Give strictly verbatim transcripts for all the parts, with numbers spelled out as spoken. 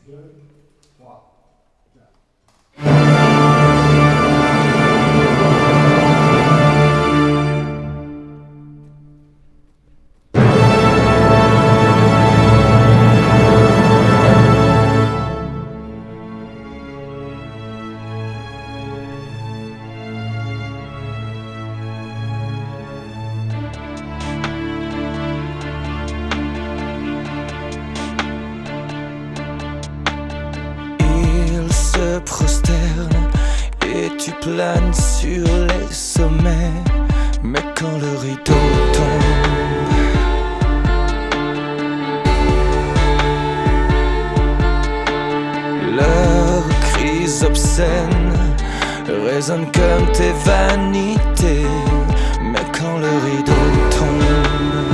deux, trois, quatre. Prosterne et tu planes sur les sommets. Mais quand le rideau tombe, leurs cris obscènes résonnent comme tes vanités. Mais quand le rideau tombe,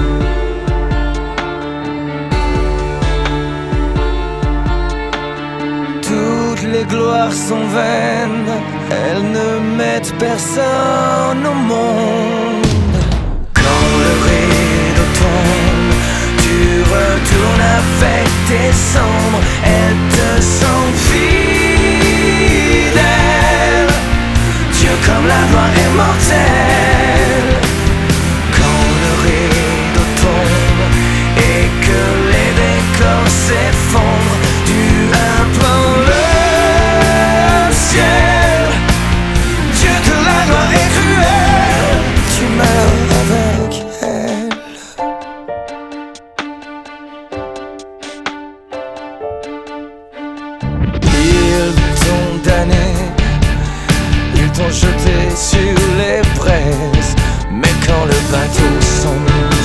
les gloires sont vaines, elles ne mettent personne au monde. Quand le rideau tombe, tu retournes avec tes cendres, elles te sont fidèles. Dieu comme la loi est mortelle. Quand le rideau tombe et que les décors s'effondrent, tu implores le ciel. Dieu que la loi est cruelle, tu meurs avec elle. Ils t'ont damné, ils t'ont jeté sur les braises. Mais quand le bateau sombre,